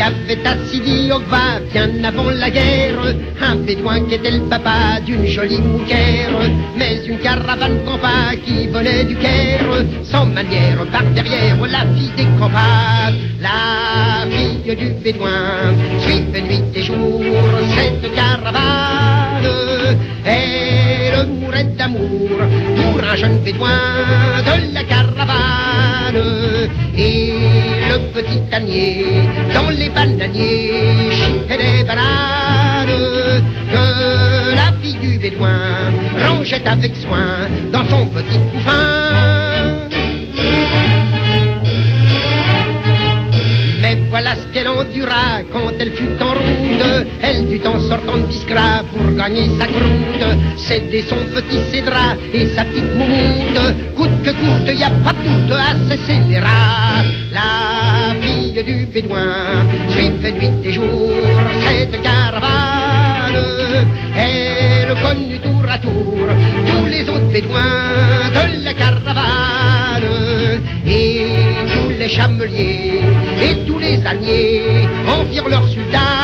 avait assis Liova bien avant la guerre, un bédouin qui était le papa d'une jolie mouquère, mais une caravane campa qui venait du Caire, sans manière par derrière la fille des campagnes, la fille du bédouin, suivait nuit et jour cette caravane, elle mourait d'amour pour un jeune bédouin de la caravane, et le petit ânier dans les bananiers chipait des bananes que la fille du bédouin rangeait avec soin dans son petit couffin. Mais voilà ce qu'elle endura quand elle fut en ronde. Elle dut en sortant de Biskra pour gagner sa gronde céder son petit cédra et sa petite moumoute. Coûte que coûte, y a pas tout à se scélérat. La fille du bédouin suivait nuit et jour cette caravane. Elle connut tour à tour tous les autres bédouins de la caravane, et tous les chameliers et tous les âniers en firent leur sultan.